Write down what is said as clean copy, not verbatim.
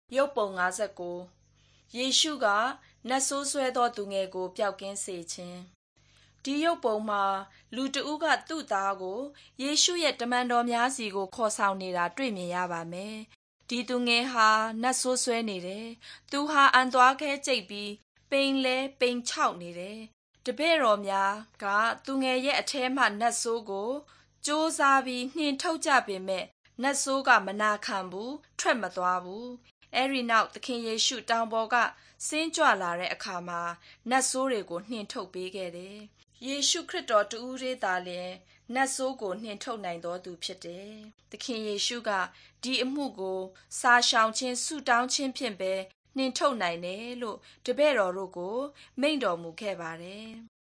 ရုပ်ပုံ59ယေရှုကနတ်ဆိုးဆွဲသောသူငယ်ကိုပျောက်ကင်းစေခြင်းဒီရုပ်ပုံမှာလူတဦးကသူ့သားကိုယေရှုရဲ့တမန်တော်များစီကိုခေါ်ဆောင်နေတာတွေ့မြင်ရပါမယ်။ဒီသူငယ်ဟာနတ်ဆိုးဆွဲနေတယ်။သူဟာအံသွားခဲကျိတ်ပြီးပိန်လဲပိန်ချောက်နေတယ်။တပည့်တော်များကသူငယ်ရဲ့အထဲမှနတ်ဆိုးကိုစ조사ပြီးနှင်ထုတ်ကြပေမဲ့နတ်ဆိုးကမနာခံဘူးထွက်မသွားဘူး။အဲဒီနောက်သခင်ယေရှုတောင်ပေါ်ကဆင်းကြွလာတဲ့အခါမှာနတ်ဆိုးတွေကိုနှင်ထုတ်ပေးခဲ့တယ်။ယေရှုခရစ်တော်တဦးတည်းသာလျှင်နတ်ဆိုးကိုနှင်ထုတ်နိုင်တော်သူဖြစ်တယ်။သခင်ယေရှုကဒီအမှုကိုစာရှောင်ခြင်းဆုတောင်းခြင်းဖြင့်ပဲနှင်ထုတ်နိုင်တယ်လို့တပည့်တော်တို့ကိုမိန့်တော်မူခဲ့ပါတယ်။